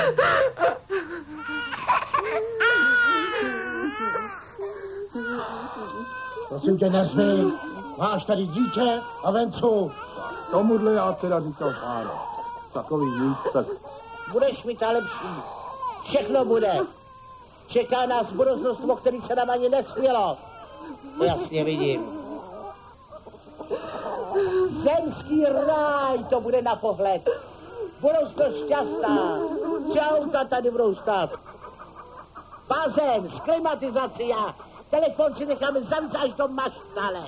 Prosím tě, nezvy. Máš tady dítě a vencu. Tomuhle já teda říkal páno. Takový víc, tak... Budeš mi ta lepší. Všechno bude. Čeká nás budoucnost, o který se nám ani nesmělo. Jasně vidím. Zemský ráj to bude na pohled. Budoucnost šťastná. 3 auta tady budou stát. Bazén s klimatizací a telefon si necháme zavřít až do maštale.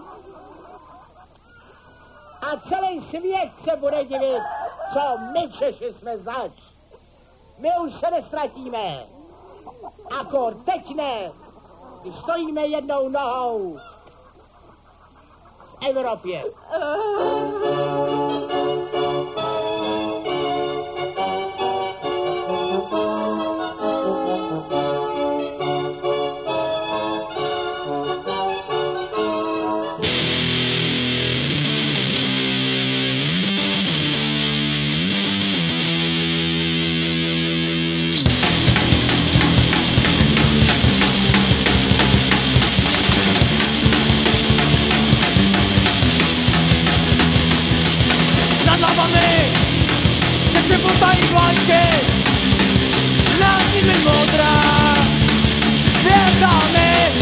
A celý svět se bude divit, co my Češi jsme zač. My už se nestratíme. Akor teď ne, když stojíme jednou nohou v Evropě. Přepotají vlajky, nad nimi modrá hvězdami.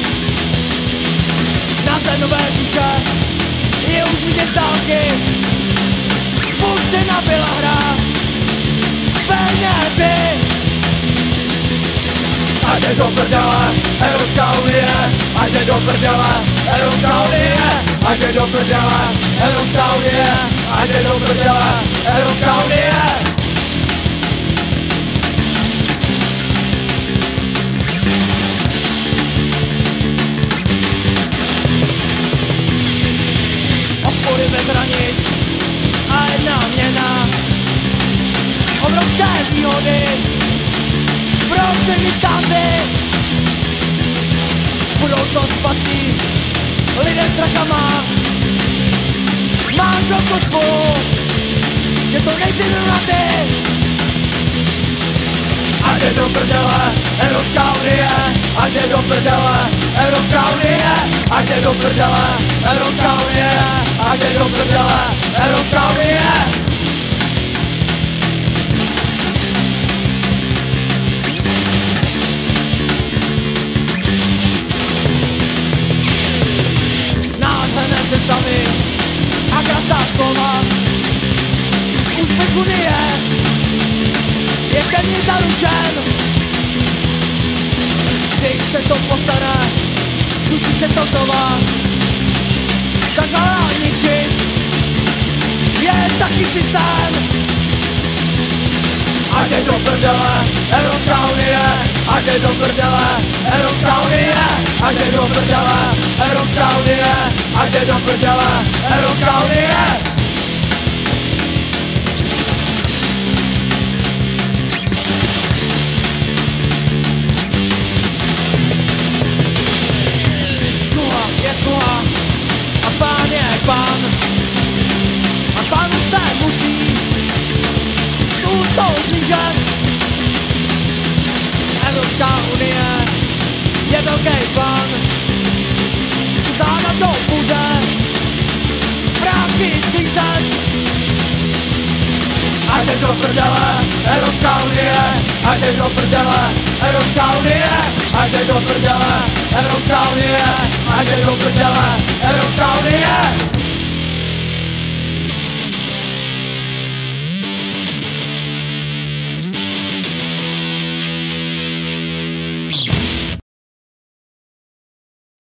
Na té nové duše je už vidět z dálky. Spuštěna byla hra s penězi. Ať je do prdele Evropská unie, ať je do prdele Evropská unie, ať je do prdele Evropská unie, ať je do prdele Evropská unie. Obchody bez hranic a jedna měna, obrovské výhody pro všechny státy. Budoucnost patří lidem s drahama. Mám trochu spolu, že to nejsi zrovna ty. Ať je do prdele Evropská unie, ať je do prdele Evropská unie, ať je do prdele Evropská unie, ať je do prdele Evropská unie. Představy a krásná slova. Úspěch unie je téměř zaručen. Když se to postane, zkusí se to znova. Zakladá ničit je taky systém. Ať je do prdele Evropská unie, ať je do prdele Evropská unie, ať je do prdele Evropská unie, ať je do prdele Evropská unie. Sluha je sluha a pán je pán a pánu se musí s úctou zlížet. Evropská unie je velký plán, záda to bude prachy sklízet. Ať je do prdele Evropská unie, ať je do prdele Evropská unie, ať je do prdele Evropská unie, ať je do prdele Evropská unie.